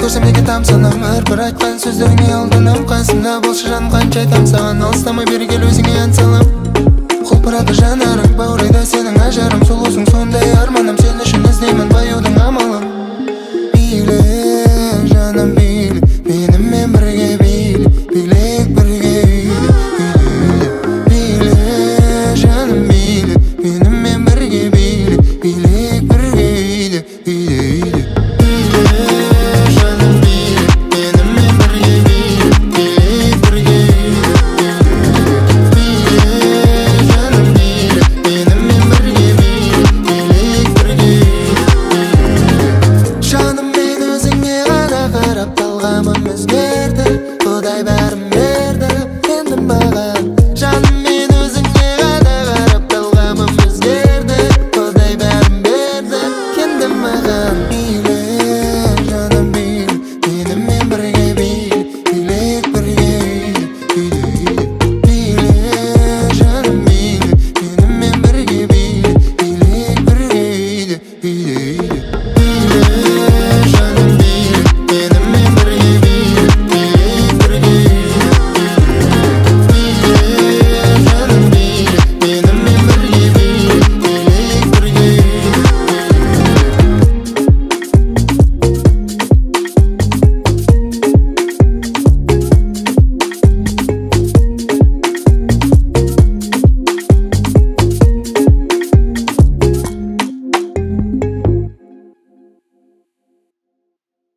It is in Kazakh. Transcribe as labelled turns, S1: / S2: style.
S1: көрсем неге тамсанам, әрбір айтқан сөздеріңе алданам. Қасымда болшы жаным, қанша айтам саған, алыстамай бері кел, өзіңе ән салам. Құлпырады жанарың, баурайды сенің ажарың, сұлусың сондай арманым, сен үшін іздеймін баюдың амалын. Биле жаным биле, менімен бірге биле, билек бірге үйле. Биле жаным биле, менімен бірге биле, билек бірге үйле. Талғамым өзгерді, Құдай бәрін